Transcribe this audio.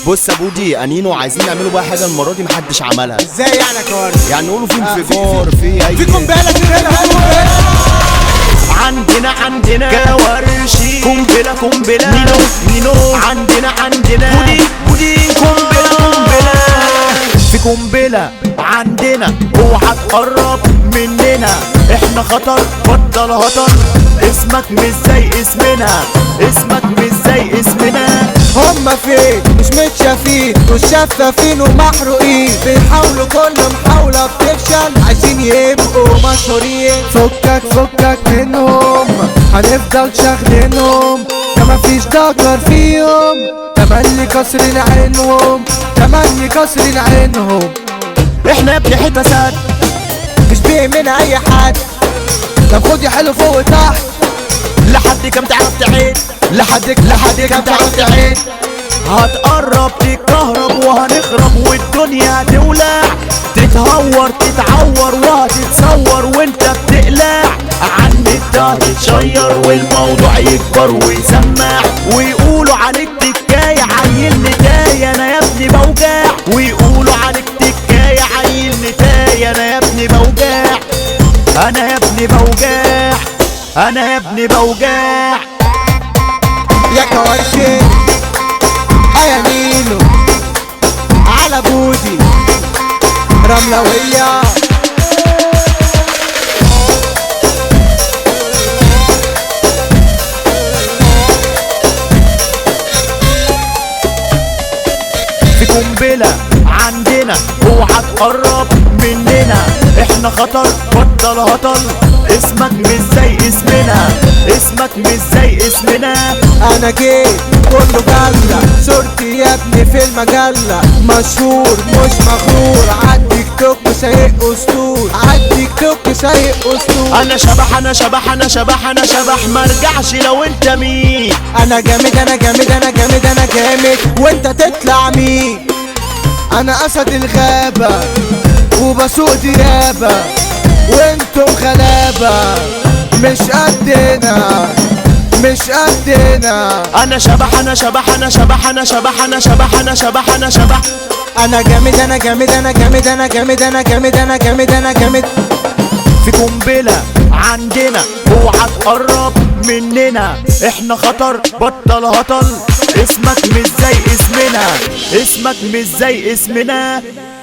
بص يا بودي انينو عايزين نعملوا بقى حاجه المره دي محدش عملها. ازاي يعني يا كوارث؟ يعني نقولوا في انفجار في اي في قنبله كده. عندنا كوارشي قنبله نينو عندنا بودي قنبله في قنبله عندنا. اوعى تقرب مننا احنا خطر بطل هطل. اسمك مش زي اسمنا. هما فين مش متشافين والشفافين ومحروقين، بيحاولوا كل محاولة بتفشل عايزين يبقوا مشهورين. فكك منهم هنفضل شاغلينهم، ده مفيش ضجر فيهم، تملي كسرين عينهم. احنا يا ابني حته سد مش بيهمنا اي حد، طب خد يا حلو فوق وتحت. لحد كام تعرف تعيد لحد كام تعرف تعيد. هتقرب تتكهرب وهنخرب والدنيا هتولع، تتهور تتعور وهتتصور وانت بتقلع. عن النت هتتشير والموضوع يكبر ويسمع، ويقولوا عليك تكاية عيل نتاية انا يا ابني بوجع. ويقولوا عليك تكاية عيل نتاية انا يا ابني بوجع. انا يا ابني بوجع يا كوارشي يا نينو على بودي رملوية. في قنبلة عندنا. اوعى تقرب مننا احنا خطر بطل هطل. اسمك مش زي اسمنا. انا جيت كله جلة، صورتي يا ابني في المجلة، مشهور مش مغرور، عالتيك توك سايق اسطول، انا شبح مرجعش لو انت مين. انا جامد وانت تطلع مين؟ انا اسد الغابة وبسوق ديابة وانتم غلابة مش قدنا. انا شبح انا جامد. في قنبلة عندنا. اوعى تقرب مننا احنا خطر بطل هطل. اسمك مش زي اسمنا.